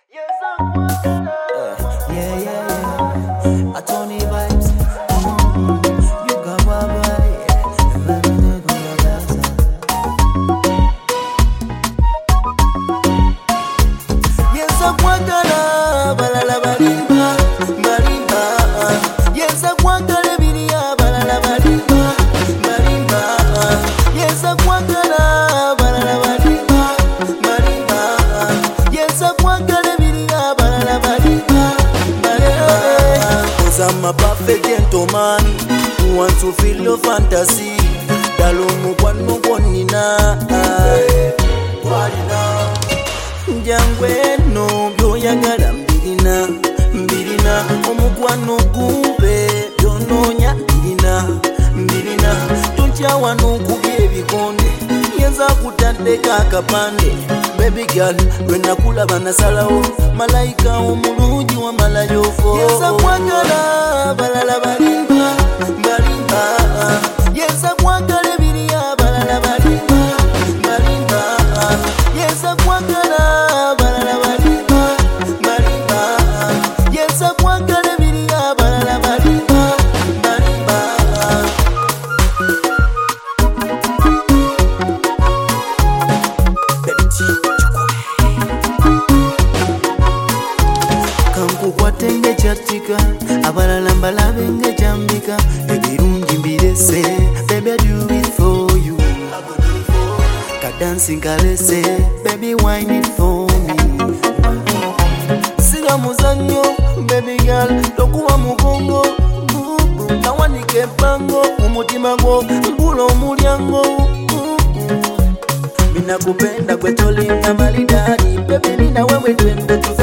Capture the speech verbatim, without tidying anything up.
Yeah, yeah, yeah. I Tony vibes. Mm-hmm. You got baba, yeah. Yes, I want to balala balimba, balimba. Yes, I want to bilia balala balimba, balimba. Yes, I want to balala balimba, balimba. Yes, I want to bilia balala balimba, balimba. Cause I'm a perfect gentleman who wants to feel your fantasy. Dalomu kwanu konina, walina. Njangwe no byoyagala mbirina, mbirina. Omukwano gube byononya mbirina, mbirina. Tonchawa n'okubya ebikonde yenza kutaddeko akapande. Baby girl, lwenakulaba nasalawo malayika omulungi wamalayo fo. Yenza kwagala balala balimba, balimba. Yenza kwagala ebiriya balala balimba, balimba. Yenza kwagala balala balimba, balimba. Yenza kwagala ebiriya balala balimba, balimba. Kankukwate ng'ekyatika abalala mbalabe ng'ekyambika ebirungi mbirese. Baby, I do it for you. Kadansi nkalese, baby, wine it for me. Siga muzanyo, baby girl, tokuwa mugongo. Nawanika ebango, umutima gwo mbula omulyango. Mina kupenda kwe tolinga malidadi, baby, mina wewe twende tu